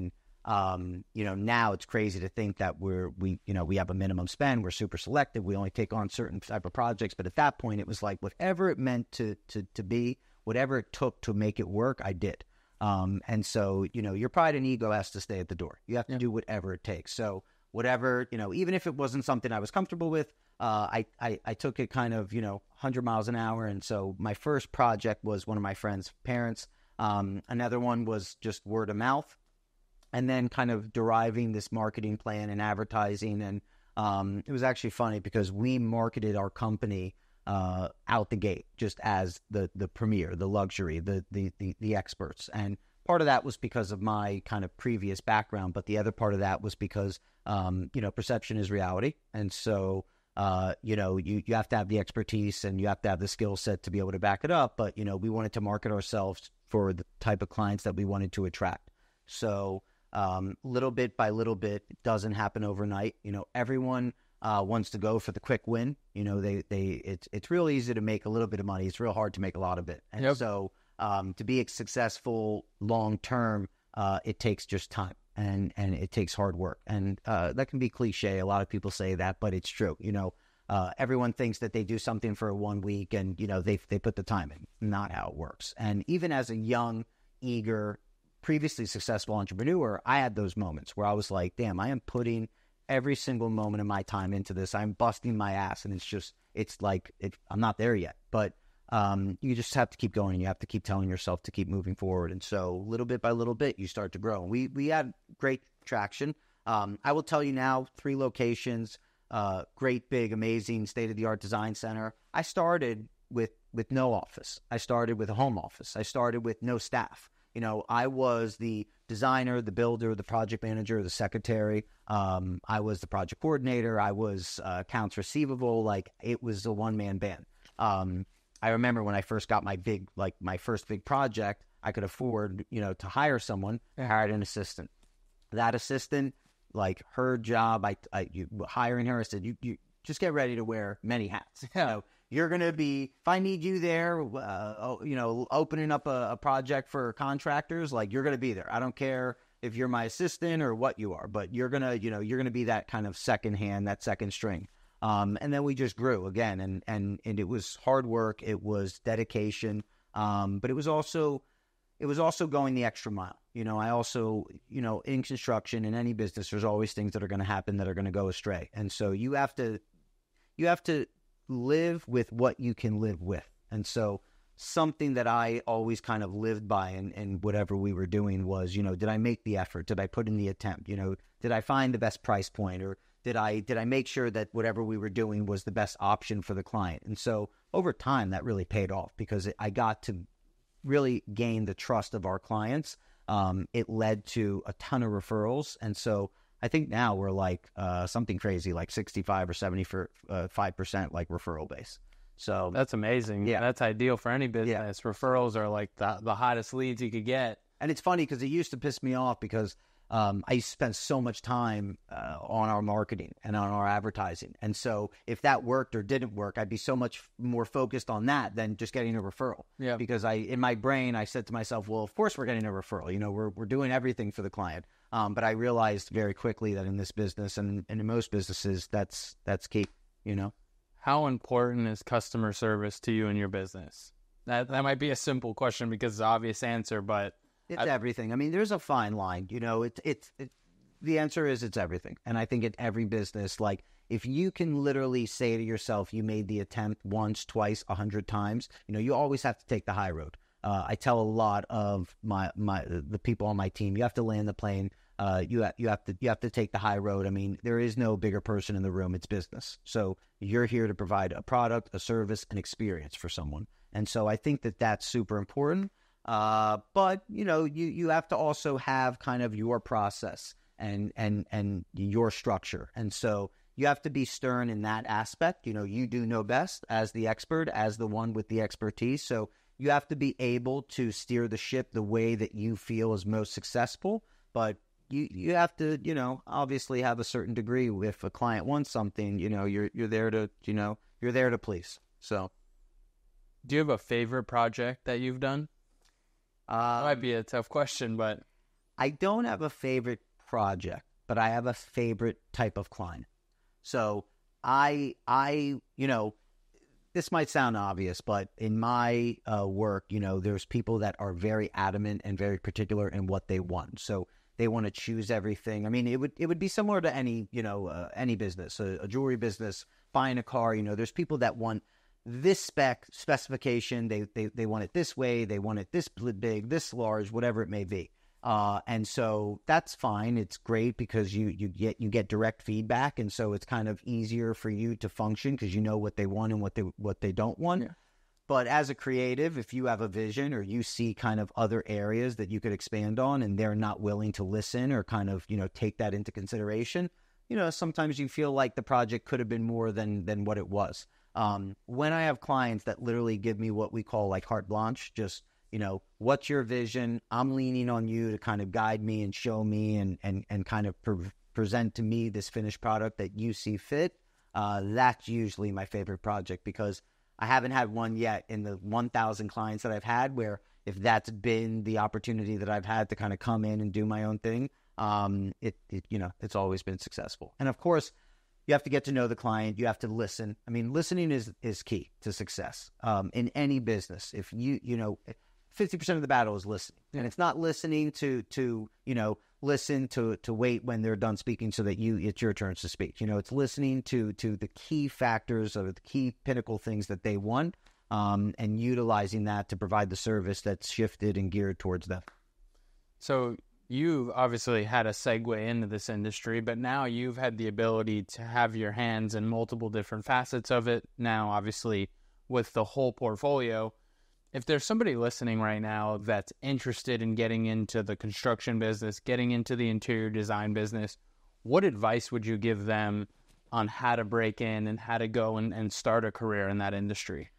Um, you know, now it's crazy to think that we're, we, you know, we have a minimum spend. We're super selective. We only take on certain type of projects. But at that point, it was like whatever it meant to, to, to be, whatever it took to make it work, I did. Um, and so, you know, your pride and ego has to stay at the door. You have to yeah. do whatever it takes. So whatever, you know, even if it wasn't something I was comfortable with, uh, I, I, I took it kind of, you know, one hundred miles an hour. And so my first project was one of my friend's parents. Um, another one was just word of mouth. And then kind of deriving this marketing plan and advertising. And um, it was actually funny because we marketed our company uh, out the gate just as the the premier, the luxury, the, the the the experts. And part of that was because of my kind of previous background, but the other part of that was because, um, you know, perception is reality. And so, uh, you know, you, you have to have the expertise and you have to have the skill set to be able to back it up. But, you know, we wanted to market ourselves for the type of clients that we wanted to attract. So Um, little bit by little bit, it doesn't happen overnight. You know, everyone uh, wants to go for the quick win. You know, they, they, it's, it's real easy to make a little bit of money. It's real hard to make a lot of it. And yep. so, um, to be successful long-term, uh, it takes just time and, and it takes hard work. And, uh, that can be cliche. A lot of people say that, but it's true. You know, uh, everyone thinks that they do something for one week and, you know, they, they put the time in. Not how it works. And even as a young, eager, previously successful entrepreneur, I had those moments where I was like, damn, I am putting every single moment of my time into this. I'm busting my ass. And it's just, it's like, it, I'm not there yet. But um, you just have to keep going. You have to keep telling yourself to keep moving forward. And so little bit by little bit, you start to grow. And we, we had great traction. Um, I will tell you now, three locations, uh, great, big, amazing state-of-the-art design center. I started with, with no office. I started with a home office. I started with no staff. You know, I was the designer, the builder, the project manager, the secretary. Um, I was the project coordinator. I was uh, accounts receivable. Like, it was a one-man band. Um, I remember when I first got my big, like my first big project, I could afford, you know, to hire someone. I hired an assistant. That assistant, like her job, I, I you, hiring her, I said, you, you just get ready to wear many hats. Yeah. You know, you're going to be, if I need you there, uh, you know, opening up a, a project for contractors, like you're going to be there. I don't care if you're my assistant or what you are, but you're going to, you know, you're going to be that kind of second hand, that second string. Um, and then we just grew again. And, and, and it was hard work. It was dedication. Um, but it was also, it was also going the extra mile. You know, I also, you know, in construction, in any business, there's always things that are going to happen that are going to go astray. And so you have to, you have to, live with what you can live with. And so something that I always kind of lived by in, in whatever we were doing was, you know, did I make the effort? Did I put in the attempt? You know, did I find the best price point? Or did I did I make sure that whatever we were doing was the best option for the client? And so over time, that really paid off because it, I got to really gain the trust of our clients. Um, it led to a ton of referrals. And so I think now we're like uh, something crazy, like sixty-five or seventy-five percent like referral base. So that's amazing. Yeah, that's ideal for any business. Yeah. Referrals are like the, the hottest leads you could get. And it's funny because it used to piss me off because um, I used to spend so much time uh, on our marketing and on our advertising. And so if that worked or didn't work, I'd be so much more focused on that than just getting a referral. Yeah. Because I, in my brain, I said to myself, well, of course we're getting a referral. You know, we're we're doing everything for the client. Um, but I realized very quickly that in this business and, and in most businesses, that's that's key, you know. How important is customer service to you in your business? That that might be a simple question because it's an obvious answer, but... It's I, everything. I mean, there's a fine line, you know. It, it, it, the answer is it's everything. And I think in every business, like, if you can literally say to yourself, you made the attempt once, twice, a hundred times, you know, you always have to take the high road. Uh, I tell a lot of my my the people on my team, you have to land the plane. Uh, you have, you have to you have to take the high road. I mean, there is no bigger person in the room. It's business. So you're here to provide a product, a service, an experience for someone. And so I think that that's super important. Uh, but you know, you you have to also have kind of your process and and and your structure. And so you have to be stern in that aspect. You know, you do know best as the expert, as the one with the expertise. So you have to be able to steer the ship the way that you feel is most successful, but you you have to, you know, obviously have a certain degree. If a client wants something, you know, you're you're there to, you know, you're there to please. So, do you have a favorite project that you've done? Uh, that might be a tough question, but I don't have a favorite project, but I have a favorite type of client. So I, I, you know, this might sound obvious, but in my uh, work, you know, there's people that are very adamant and very particular in what they want. So they want to choose everything. I mean, it would it would be similar to any, you know, uh, any business, a, a jewelry business, buying a car. You know, there's people that want this spec specification. They they they want it this way. They want it this big, this large, whatever it may be. Uh, and so that's fine. It's great because you, you get, you get direct feedback. And so it's kind of easier for you to function because you know what they want and what they, what they don't want. Yeah. But as a creative, if you have a vision or you see kind of other areas that you could expand on and they're not willing to listen or kind of, you know, take that into consideration, you know, sometimes you feel like the project could have been more than, than what it was. Um, when I have clients that literally give me what we call like carte blanche, just, you know, what's your vision? I'm leaning on you to kind of guide me and show me and and and kind of pre- present to me this finished product that you see fit. Uh, that's usually my favorite project because I haven't had one yet in the one thousand clients that I've had where if that's been the opportunity that I've had to kind of come in and do my own thing, um, it, it you know, it's always been successful. And of course, you have to get to know the client. You have to listen. I mean, listening is is key to success um, in any business. If you you know. fifty percent of the battle is listening. Yeah. And it's not listening to, to, you know, listen to, to wait when they're done speaking so that you, it's your turn to speak. You know, it's listening to, to the key factors or the key pinnacle things that they want, um, and utilizing that to provide the service that's shifted and geared towards them. So you've obviously had a segue into this industry, but now you've had the ability to have your hands in multiple different facets of it. Now, obviously, with the whole portfolio, if there's somebody listening right now that's interested in getting into the construction business, getting into the interior design business, what advice would you give them on how to break in and how to go and, and start a career in that industry?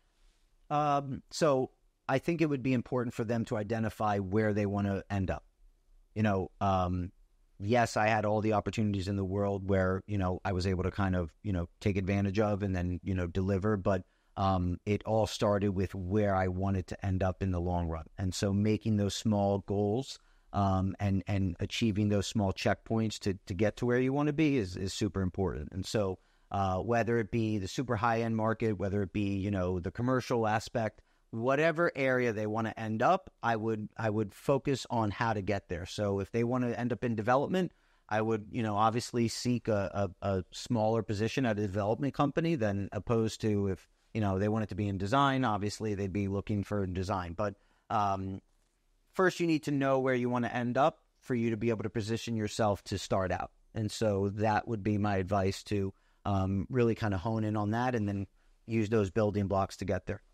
Um, so I think it would be important for them to identify where they want to end up. You know, um, yes, I had all the opportunities in the world where, you know, I was able to kind of, you know, take advantage of and then, you know, deliver, but Um, it all started with where I wanted to end up in the long run. And so making those small goals um, and, and achieving those small checkpoints to, to get to where you want to be is, is super important. And so uh, whether it be the super high-end market, whether it be, you know, the commercial aspect, whatever area they want to end up, I would I would focus on how to get there. So if they want to end up in development, I would, you know, obviously seek a, a, a smaller position at a development company than opposed to if, you know, they want it to be in design. Obviously, they'd be looking for design. But um, first, you need to know where you want to end up for you to be able to position yourself to start out. And so that would be my advice to um, really kind of hone in on that and then use those building blocks to get there.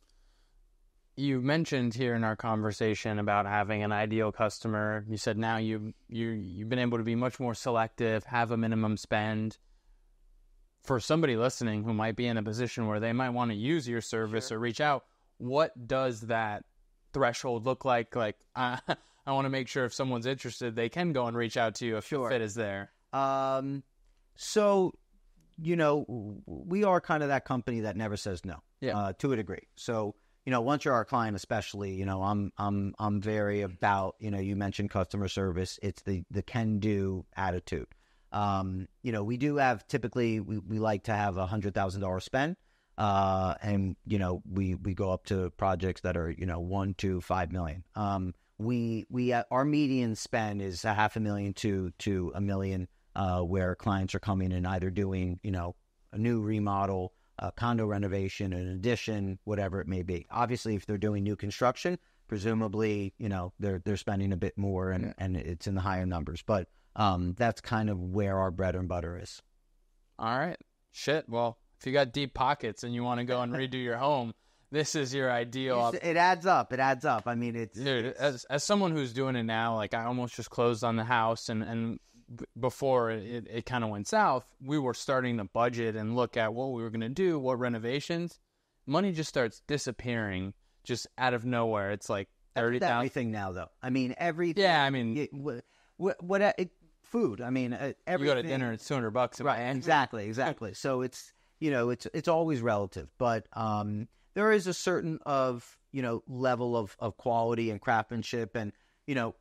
You mentioned here in our conversation about having an ideal customer. You said now you you you've been able to be much more selective, have a minimum spend. For somebody listening who might be in a position where they might want to use your service sure. or reach out, what does that threshold look like? Like, uh, I want to make sure if someone's interested, they can go and reach out to you if sure. the fit is there. Um, so, you know, we are kind of that company that never says no, yeah. uh, to a degree. So, you know, once you're our client, especially, you know, I'm, I'm, I'm very about, you know, you mentioned customer service. It's the, the can-do attitude. Um, you know, we do have typically, we, we like to have a hundred thousand dollar spend. Uh, and, you know, we, we go up to projects that are, you know, one to five million. Um, we, we, uh, our median spend is a half a million to, to a million, uh, where clients are coming and either doing, you know, a new remodel, a condo renovation, an addition, whatever it may be. Obviously, if they're doing new construction, presumably, you know, they're, they're spending a bit more and, yeah. and it's in the higher numbers, but Um, that's kind of where our bread and butter is. All right. Shit. Well, if you got deep pockets and you want to go and redo your home, this is your ideal. It adds up. It adds up. I mean, it's... Dude, it's... as as someone who's doing it now, like I almost just closed on the house and, and b- before it, it kind of went south, we were starting to budget and look at what we were going to do, what renovations. Money just starts disappearing just out of nowhere. It's like thirty thousand dollars. Everything now, though. I mean, everything. Yeah, I mean... It, what, what it, food. I mean, uh, everything. You go to dinner, it's two hundred bucks. Right, exactly, exactly. So it's, you know, it's it's always relative. But um, there is a certain of, you know, level of, of quality and craftsmanship. And, you know,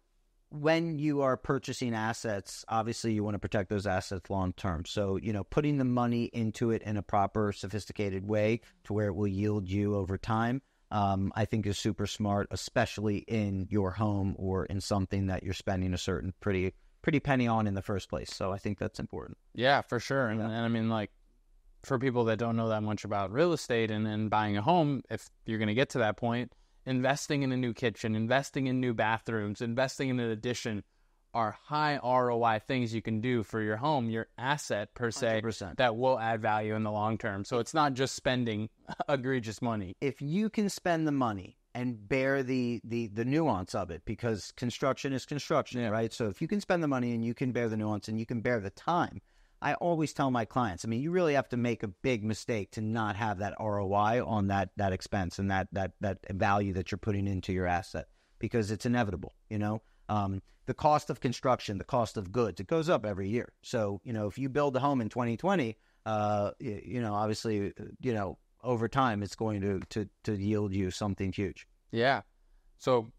when you are purchasing assets, obviously you want to protect those assets long term. So, you know, putting the money into it in a proper, sophisticated way to where it will yield you over time, um, I think is super smart, especially in your home or in something that you're spending a certain pretty pretty penny on in the first place. So I think that's important. Yeah, for sure. And, Yeah. and I mean, like, for people that don't know that much about real estate and, and buying a home, if you're going to get to that point, investing in a new kitchen, investing in new bathrooms, investing in an addition are high R O I things you can do for your home, your asset per se, one hundred percent. that will add value in the long term. So it's not just spending egregious money. If you can spend the money and bear the the the nuance of it, because construction is construction, Yeah. right? So if you can spend the money and you can bear the nuance and you can bear the time, I always tell my clients, I mean, you really have to make a big mistake to not have that R O I on that that expense and that that that value that you're putting into your asset, because it's inevitable, you know? Um, the cost of construction, the cost of goods, it goes up every year. So, you know, if you build a home in twenty twenty, uh, you, you know, obviously, you know, over time, it's going to, to, to yield you something huge. Yeah. So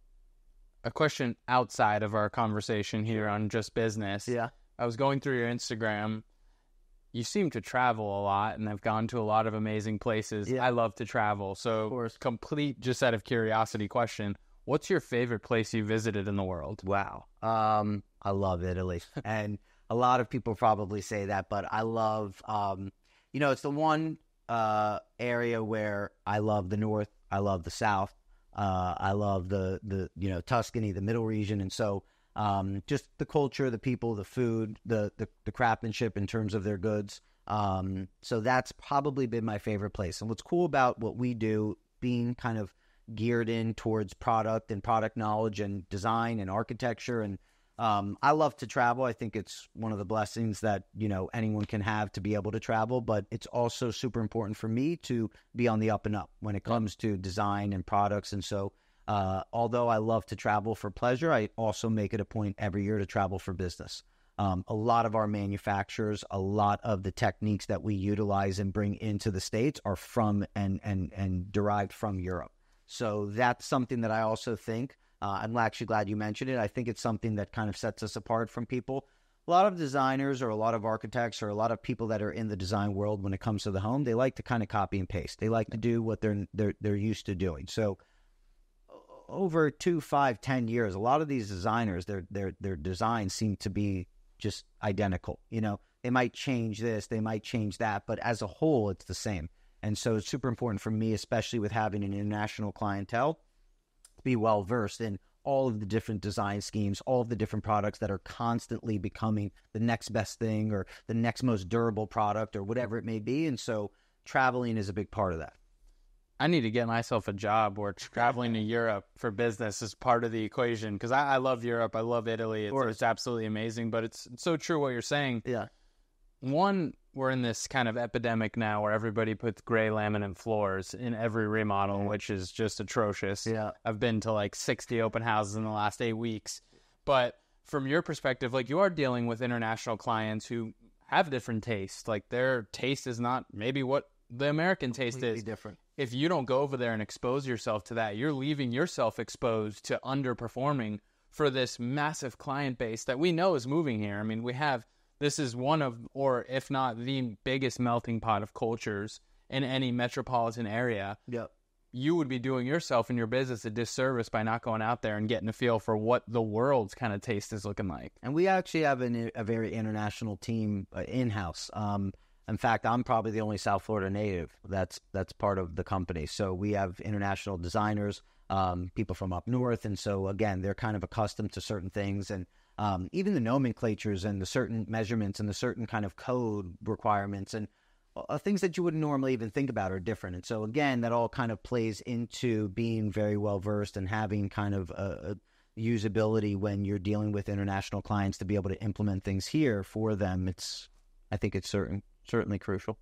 a question outside of our conversation here on just business. Yeah. I was going through your Instagram. You seem to travel a lot and have gone to a lot of amazing places. Yeah. I love to travel. So course. complete, just out of curiosity question, what's your favorite place you visited in the world? Wow. Um, I love Italy. And a lot of people probably say that, but I love, um, you know, it's the one uh, area where I love the North. I love the South. Uh, I love the, the, you know, Tuscany, the middle region. And so um, just the culture, the people, the food, the, the, the craftsmanship in terms of their goods. Um, so that's probably been my favorite place. And what's cool about what we do, being kind of geared in towards product and product knowledge and design and architecture. And um, I love to travel. I think it's one of the blessings that, you know, anyone can have to be able to travel, but it's also super important for me to be on the up and up when it comes to design and products. And so, uh, although I love to travel for pleasure, I also make it a point every year to travel for business. Um, a lot of our manufacturers, a lot of the techniques that we utilize and bring into the States are from and, and, and derived from Europe. So that's something that I also think, uh, I'm actually glad you mentioned it. I think it's something that kind of sets us apart from people. A lot of designers or a lot of architects or a lot of people that are in the design world when it comes to the home, they like to kind of copy and paste. They like to do what they're they're they're used to doing. So over two, five, ten years, a lot of these designers, their their their designs seem to be just identical. You know, they might change this, they might change that, but as a whole, it's the same. And so it's super important for me, especially with having an international clientele, to be well versed in all of the different design schemes, all of the different products that are constantly becoming the next best thing or the next most durable product or whatever it may be. And so traveling is a big part of that. I need to get myself a job where traveling to Europe for business is part of the equation, because I, I love Europe. I love Italy. It's, it's absolutely amazing, but it's, it's so true what you're saying. Yeah. One, we're in this kind of epidemic now where everybody puts gray laminate floors in every remodel, mm. which is just atrocious. Yeah. I've been to like sixty open houses in the last eight weeks. But from your perspective, like, you are dealing with international clients who have different tastes. Like, their taste is not maybe what the American taste Completely is. different. If you don't go over there and expose yourself to that, you're leaving yourself exposed to underperforming for this massive client base that we know is moving here. I mean, we have... This is one of, or if not the biggest melting pot of cultures in any metropolitan area. Yep. You would be doing yourself and your business a disservice by not going out there and getting a feel for what the world's kind of taste is looking like. And we actually have an, a very international team uh, in-house. Um, in fact, I'm probably the only South Florida native that's that's part of the company. So we have international designers, um, people from up north. And so, again, they're kind of accustomed to certain things. And Um, even the nomenclatures and the certain measurements and the certain kind of code requirements and uh, things that you wouldn't normally even think about are different. And so, again, that all kind of plays into being very well-versed and having kind of a, a usability when you're dealing with international clients to be able to implement things here for them. It's, I think it's certain, certainly crucial.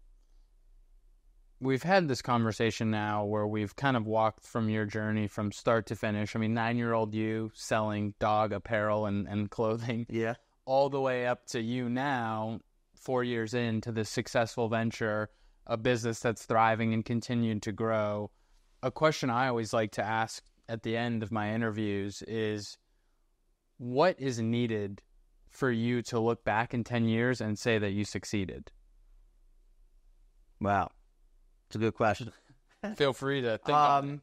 We've had this conversation now where we've kind of walked from your journey from start to finish. I mean, nine-year-old you selling dog apparel and, and clothing. Yeah. All the way up to you now, four years into this successful venture, a business that's thriving and continuing to grow. A question I always like to ask at the end of my interviews is, what is needed for you to look back in ten years and say that you succeeded? Wow. It's a good question. Feel free to think um,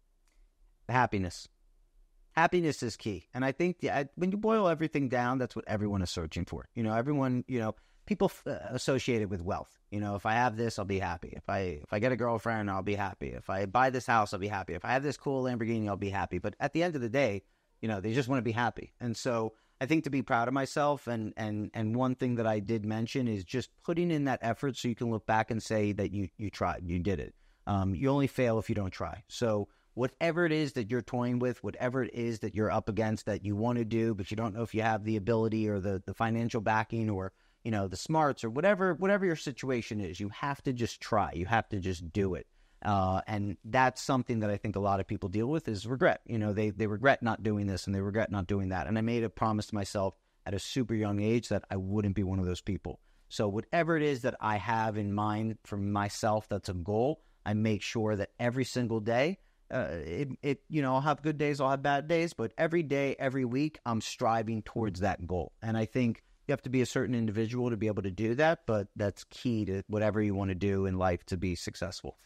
happiness. Happiness is key. And I think yeah, when you boil everything down, that's what everyone is searching for. You know, everyone, you know, people f- associate it with wealth. You know, if I have this, I'll be happy. If I if I get a girlfriend, I'll be happy. If I buy this house, I'll be happy. If I have this cool Lamborghini, I'll be happy. But at the end of the day, you know, they just want to be happy. And so I think to be proud of myself, and and and one thing that I did mention is just putting in that effort so you can look back and say that you you tried, you did it. Um, you only fail if you don't try. So whatever it is that you're toying with, whatever it is that you're up against that you want to do, but you don't know if you have the ability or the, the financial backing or, you know, the smarts or whatever, whatever your situation is, you have to just try. You have to just do it. Uh, and that's something that I think a lot of people deal with is regret. You know, they, they regret not doing this and they regret not doing that. And I made a promise to myself at a super young age that I wouldn't be one of those people. So whatever it is that I have in mind for myself, that's a goal. I make sure that every single day, Uh, it, it, you know, I'll have good days, I'll have bad days, but every day, every week, I'm striving towards that goal. And I think you have to be a certain individual to be able to do that, but that's key to whatever you want to do in life to be successful.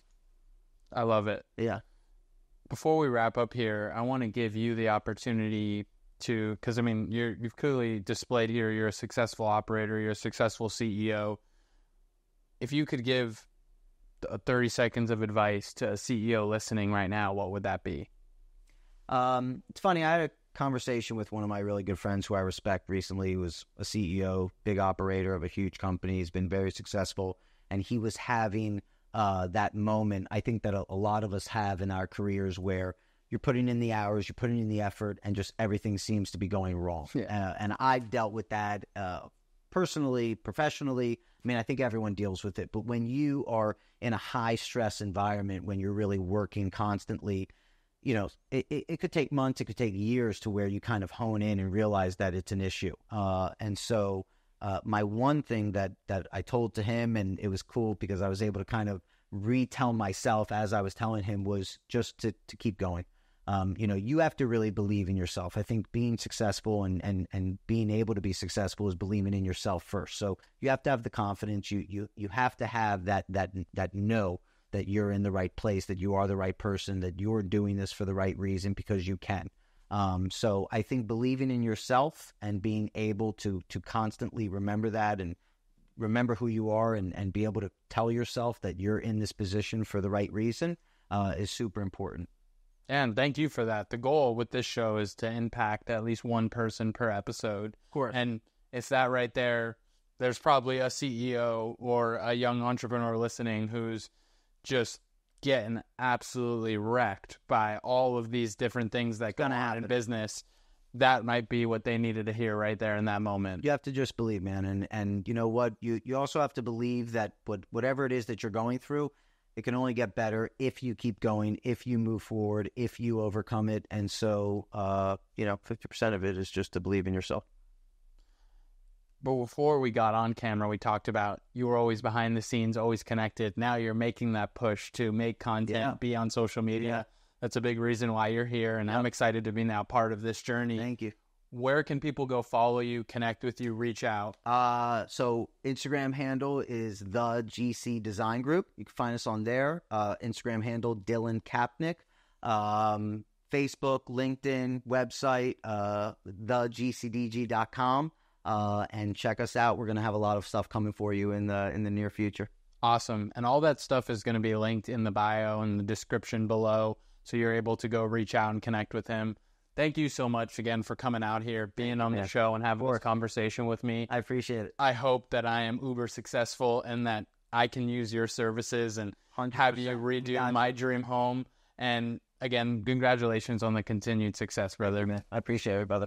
I love it. Yeah. Before we wrap up here, I want to give you the opportunity to, because I mean, you're, you've clearly displayed here, you're a successful operator, you're a successful C E O. If you could give thirty seconds of advice to a C E O listening right now, what would that be? Um, it's funny. I had a conversation with one of my really good friends who I respect recently. He was a C E O, big operator of a huge company. He's been very successful. And he was having uh, that moment, I think that a, a lot of us have in our careers where you're putting in the hours, you're putting in the effort, and just everything seems to be going wrong. Yeah. Uh, and I've dealt with that uh, personally, professionally. I mean, I think everyone deals with it. But when you are in a high-stress environment, when you're really working constantly, you know, it, it, it could take months, it could take years to where you kind of hone in and realize that it's an issue. Uh, and so uh, my one thing that, that I told to him, and it was cool because I was able to kind of retell myself as I was telling him, was just to, to keep going. Um, you know, you have to really believe in yourself. I think being successful and, and, and being able to be successful is believing in yourself first. So you have to have the confidence. You you you have to have that that that know that you're in the right place, that you are the right person, that you're doing this for the right reason because you can. Um, so I think believing in yourself and being able to to constantly remember that and remember who you are and, and be able to tell yourself that you're in this position for the right reason uh, is super important. And thank you for that. The goal with this show is to impact at least one person per episode. Of course. And it's that right there. There's probably a C E O or a young entrepreneur listening who's just getting absolutely wrecked by all of these different things that go on in business. That might be what they needed to hear right there in that moment. You have to just believe, man. And and you know what? You you also have to believe that what, whatever it is that you're going through, it can only get better if you keep going, if you move forward, if you overcome it. And so, uh, you know, fifty percent of it is just to believe in yourself. But before we got on camera, we talked about you were always behind the scenes, always connected. Now you're making that push to make content, yeah. be on social media. Yeah. That's a big reason why you're here. And yep. I'm excited to be now part of this journey. Thank you. Where can people go follow you, connect with you, reach out? Uh, so Instagram handle is the G C Design Group. You can find us on there. Uh, Instagram handle Dylan Kapnick. Um, Facebook, LinkedIn, website, uh, the G C D G dot com. Uh, and check us out. We're going to have a lot of stuff coming for you in the in the near future. Awesome. And all that stuff is going to be linked in the bio and the description below, so you're able to go reach out and connect with him. Thank you so much again for coming out here, being on the show, and having this conversation with me. I appreciate it. I hope that I am uber successful and that I can use your services and one hundred percent have you redo my dream home. And again, congratulations on the continued success, brother. Man, I appreciate it, brother.